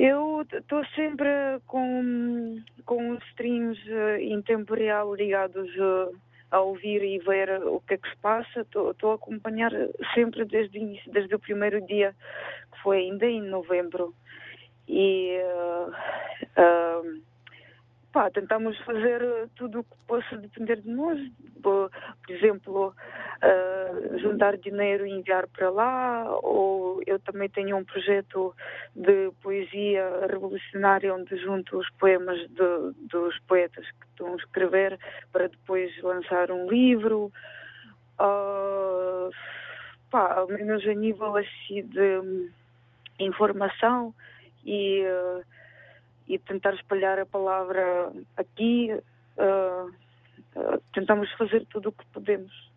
Eu estou sempre com os streams em tempo real ligados a ouvir e ver o que é que se passa. Estou a acompanhar sempre desde o início, desde o primeiro dia, que foi ainda em novembro. E tentamos fazer tudo o que possa depender de nós. Por exemplo, juntar dinheiro e enviar para lá, ou eu também tenho um projeto de poesia revolucionária onde junto os poemas dos poetas que estão a escrever para depois lançar um livro. Ao menos a nível assim de informação e tentar espalhar a palavra aqui. Tentamos fazer tudo o que podemos.